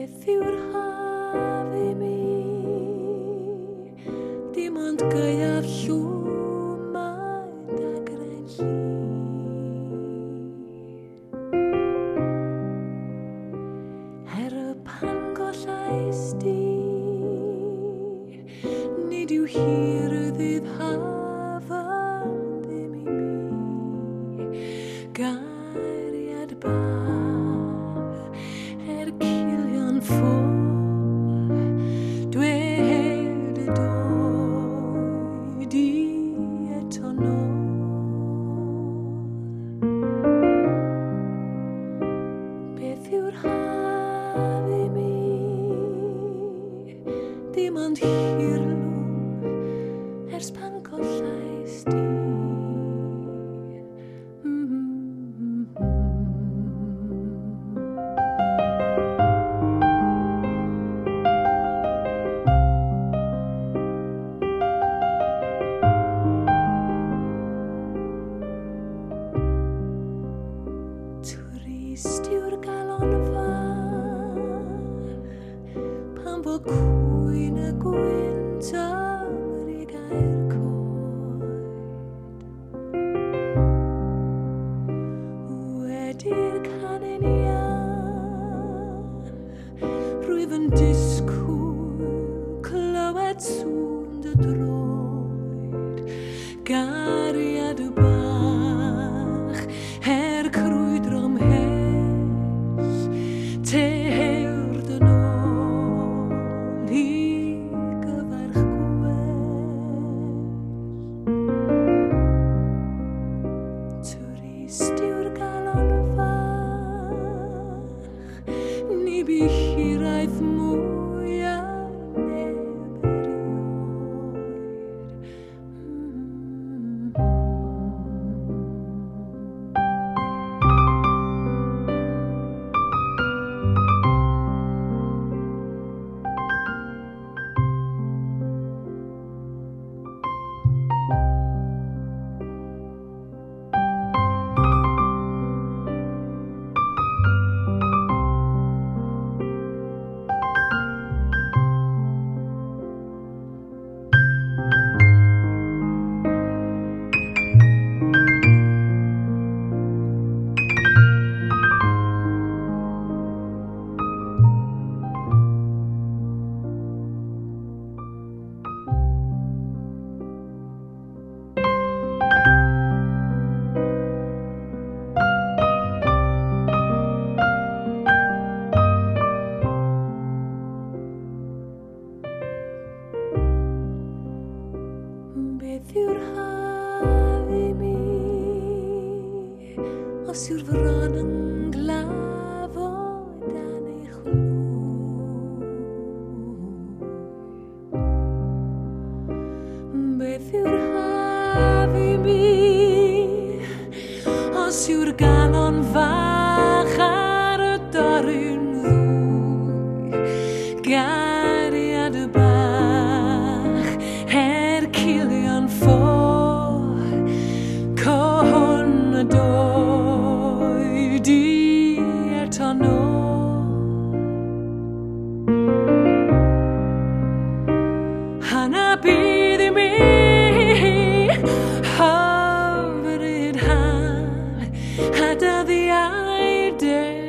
Beth yw'r haf i mi, dim ond gaeaf llwmaid a grain Her y pan gollais di, nid yw hir y ddydd hafan ddim i mi. Gairiad bach cilio'n ffôl, dwed y doed i eto nôl. Beth yw'r haf i mi, dim ond hirlwm ers pan gollais di. Twrist yw'r galon fach, pan bo cwyn y gwynt ar ei gair coed. Wedi'r canen iach, rwyf yn disgwyl clywed sŵn dy droed. Gariad y bach, her crwydro ymhell, teir dy nôl i gyfarch gwell. Twrist yw'r galon fach, ni bu hiraeth mwy a neb erioed. Beth yw'r haf i mi, os yw'r fron yn glaf o dan eich lwyd? Beth yw'r haf i mi, os yw'r galon fach ar y doryn ddwy? Gariad y bach, her cilio'n ffôl, cohwn y doed i eto nôl. Hana bydd i mi hyfryd haf, a dyddiau